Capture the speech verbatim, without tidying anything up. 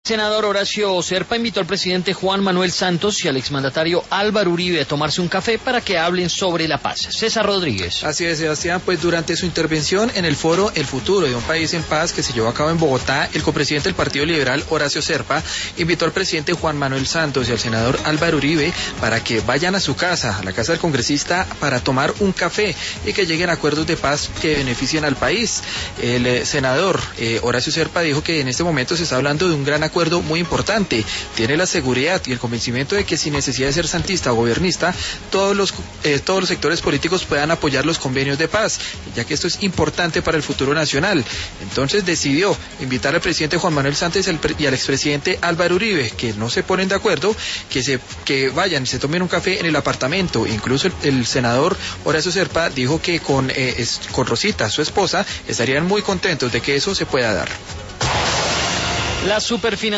El senador Horacio Serpa invitó al presidente Juan Manuel Santos y al exmandatario Álvaro Uribe a tomarse un café para que hablen sobre la paz. César Rodríguez. Así es, Sebastián, pues durante su intervención en el foro El Futuro de un País en Paz que se llevó a cabo en Bogotá, el copresidente del Partido Liberal, Horacio Serpa, invitó al presidente Juan Manuel Santos y al senador Álvaro Uribe para que vayan a su casa, a la casa del congresista, para tomar un café y que lleguen a acuerdos de paz que beneficien al país. El eh, senador eh, Horacio Serpa dijo que en este momento se está hablando de un gran acuerdo acuerdo muy importante. Tiene la seguridad y el convencimiento de que sin necesidad de ser santista o gobernista, todos los, eh, todos los sectores políticos puedan apoyar los convenios de paz, ya que esto es importante para el futuro nacional. Entonces decidió invitar al presidente Juan Manuel Santos y al expresidente Álvaro Uribe, que no se ponen de acuerdo, que se que vayan y se tomen un café en el apartamento. Incluso el, el senador Horacio Serpa dijo que con, eh, es, con Rosita, su esposa, estarían muy contentos de que eso se pueda dar. La superfinanciación